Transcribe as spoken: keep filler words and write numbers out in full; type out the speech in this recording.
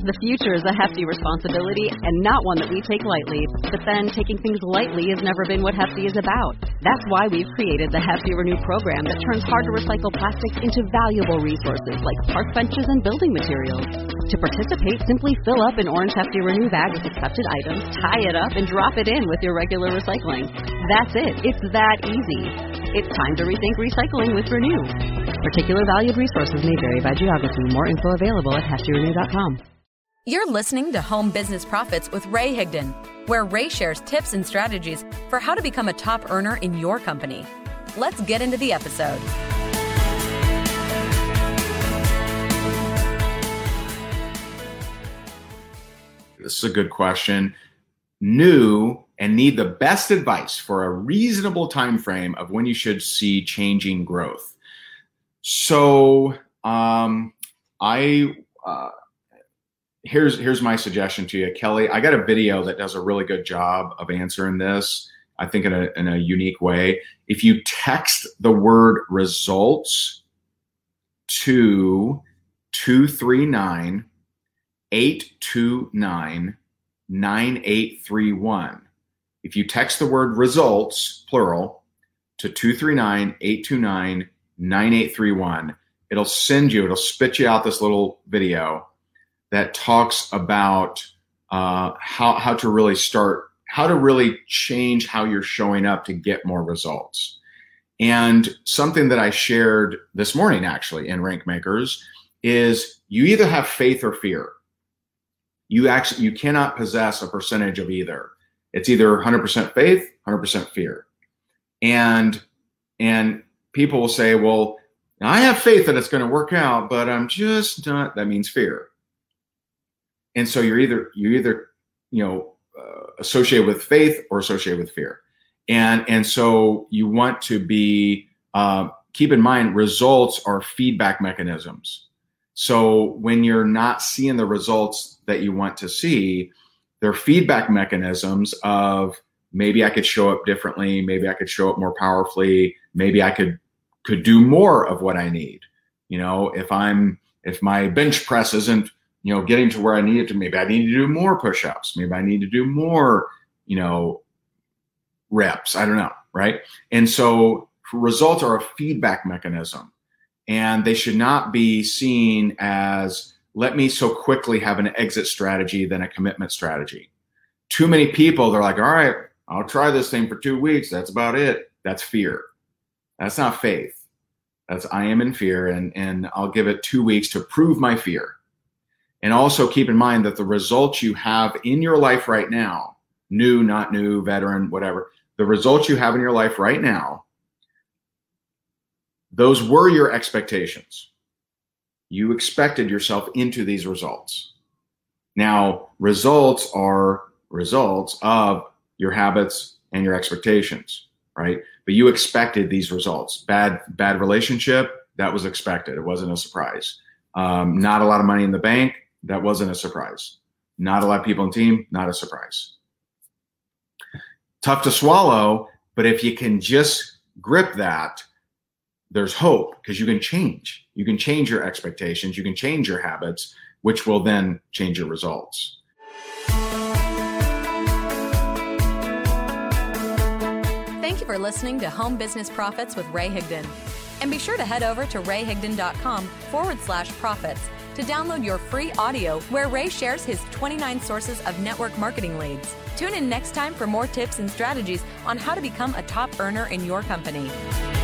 The future is a hefty responsibility and not one that we take lightly. But then taking things lightly has never been what Hefty is about. That's why we've created the Hefty Renew program that turns hard-to-recycle plastics into valuable resources like park benches and building materials. To participate, simply fill up an orange Hefty Renew bag with accepted items, tie it up, and drop it in with your regular recycling. That's it. It's that easy. It's time to rethink recycling with Renew. Particular valued resources may vary by geography. More info available at hefty renew dot com. You're listening to Home Business Profits with Ray Higdon, where Ray shares tips and strategies for how to become a top earner in your company. Let's get into the episode. This is a good question. New and need the best advice for a reasonable time frame of when you should see changing growth. So um, I uh, here's here's my suggestion to you, Kelly. I got a video that does a really good job of answering this, I think in a in a unique way. If you text the word results to two three nine, eight two nine, nine eight three one. If you text the word results, plural, to two three nine, eight two nine, nine eight three one, it'll send you, it'll spit you out this little video that talks about uh, how, how to really start, how to really change how you're showing up to get more results. And something that I shared this morning actually in Rank Makers is you either have faith or fear. You actually, you cannot possess a percentage of either. It's either one hundred percent faith, one hundred percent fear. And, and people will say, well, I have faith that it's going to work out, but I'm just not, that means fear. And so you're either, you're either, you know, uh, associated with faith or associated with fear. And, and so you want to be, uh, keep in mind, results are feedback mechanisms. So when you're not seeing the results that you want to see, they're feedback mechanisms of maybe I could show up differently, maybe I could show up more powerfully, maybe I could could do more of what I need. You know, if I'm if my bench press isn't, you know, getting to where I need it to, maybe I need to do more push-ups, maybe I need to do more, you know, reps. I don't know, right? And so results are a feedback mechanism. And they should not be seen as, let me so quickly have an exit strategy than a commitment strategy. Too many people, they're like, all right, I'll try this thing for two weeks. That's about it. That's fear. That's not faith. That's I am in fear, and, and I'll give it two weeks to prove my fear. And also keep in mind that the results you have in your life right now, new, not new, veteran, whatever, the results you have in your life right now, those were your expectations. You expected yourself into these results. Now, results are results of your habits and your expectations, right? But you expected these results. Bad, bad relationship, that was expected. It wasn't a surprise. Um, not a lot of money in the bank, that wasn't a surprise. Not a lot of people on the team, not a surprise. Tough to swallow, but if you can just grip that, there's hope because you can change. You can change your expectations. You can change your habits, which will then change your results. Thank you for listening to Home Business Profits with Ray Higdon. And be sure to head over to rayhigdon.com forward slash profits to download your free audio where Ray shares his twenty-nine sources of network marketing leads. Tune in next time for more tips and strategies on how to become a top earner in your company.